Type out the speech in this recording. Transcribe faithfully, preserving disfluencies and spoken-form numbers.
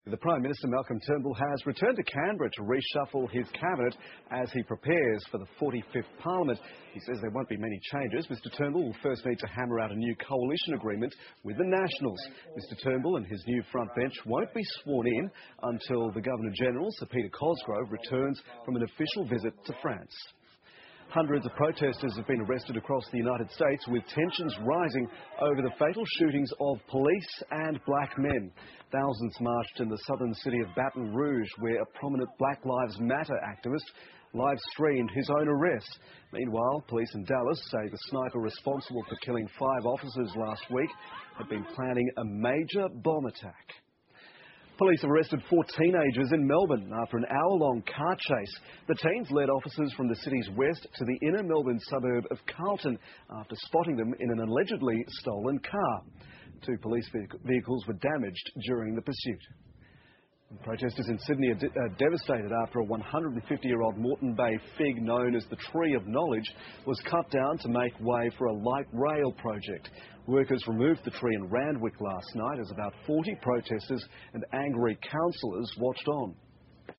The Prime Minister Malcolm Turnbull has returned to Canberra to reshuffle his cabinet as he prepares for the forty-fifth Parliament. He says there won't be many changes. Mister Turnbull will first need to hammer out a new coalition agreement with the Nationals. Mister Turnbull and his new front bench won't be sworn in until the Governor-General, Sir Peter Cosgrove, returns from an official visit to France. Hundreds of protesters have been arrested across the United States, with tensions rising over the fatal shootings of police and black men. Thousands marched in the southern city of Baton Rouge, where a prominent Black Lives Matter activist live-streamed his own arrest. Meanwhile, police in Dallas say the sniper responsible for killing five officers last week had been planning a major bomb attack. Police have arrested four teenagers in Melbourne after an hour-long car chase. The teens led officers from the city's west to the inner Melbourne suburb of Carlton after spotting them in an allegedly stolen car. Two police vehicles were damaged during the pursuit. Protesters in Sydney are, de are devastated after a one hundred fifty-year-old Moreton Bay fig known as the Tree of Knowledge was cut down to make way for a light rail project. Workers removed the tree in Randwick last night as about forty protesters and angry councillors watched on.